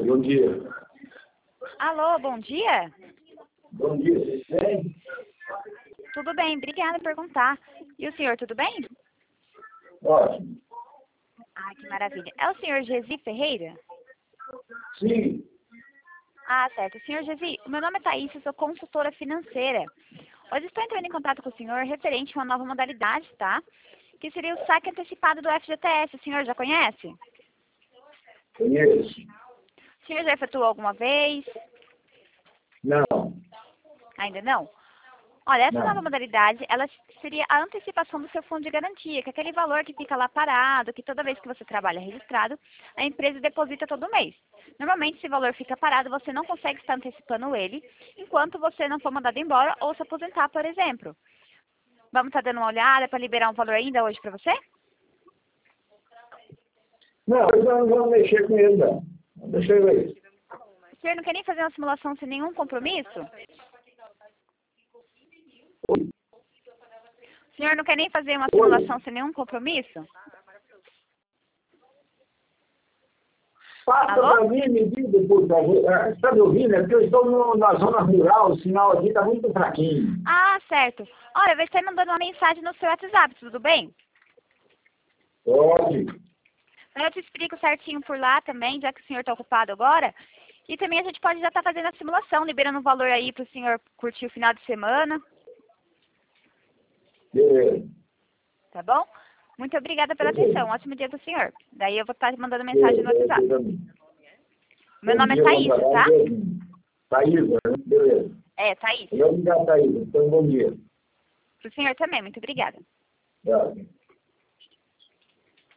bom dia. Alô, bom dia? Bom dia, vocês bem? Tudo bem, obrigada por perguntar. E o senhor, tudo bem? Ótimo. Ah, que maravilha. É o senhor Gesi Ferreira? Sim, Ah, certo. Senhor Gesi, o meu nome é Thaís, eu sou consultora financeira. Hoje estou entrando em contato com o senhor referente a uma nova modalidade, tá? Que seria o saque antecipado do FGTS. O senhor já conhece? conheço. O senhor já efetuou alguma vez? Não, Ainda não? Olha, essa nova não. modalidade, ela seria a antecipação do seu fundo de garantia, que é aquele valor que fica lá parado, que toda vez que você trabalha registrado, a empresa deposita todo mês. Normalmente, esse valor fica parado, você não consegue estar antecipando ele, enquanto você não for mandado embora ou se aposentar, por exemplo. Vamos estar dando uma olhada para liberar um valor ainda hoje para você? Não, eu não vou mexer com ele, não. Deixa eu ver. O senhor não quer nem fazer uma simulação sem nenhum compromisso? O senhor não quer nem fazer uma simulação sem nenhum compromisso? Faça Alô? para mim, medida, por favor. Você está me ouvindo? É porque eu estou na zona rural, o sinal aqui está muito fraquinho. Ah, certo. Olha, eu vou estar mandando uma mensagem no seu WhatsApp, tudo bem? Pode. Eu te explico certinho por lá também, já que o senhor está ocupado agora. E também a gente pode já estar fazendo a simulação, liberando um valor aí para o senhor curtir o final de semana, Beleza. tá bom? Muito obrigada pela Beleza. atenção. Ótimo dia para o senhor. Daí eu vou estar mandando mensagem no Beleza, WhatsApp. também. Meu Bom nome é dia, bom Thaísa, tá? trabalho. Thaísa, né? Beleza. É, Thaís. Obrigado, Thaísa. Então, bom dia. Para o senhor também, muito obrigada. Tchau.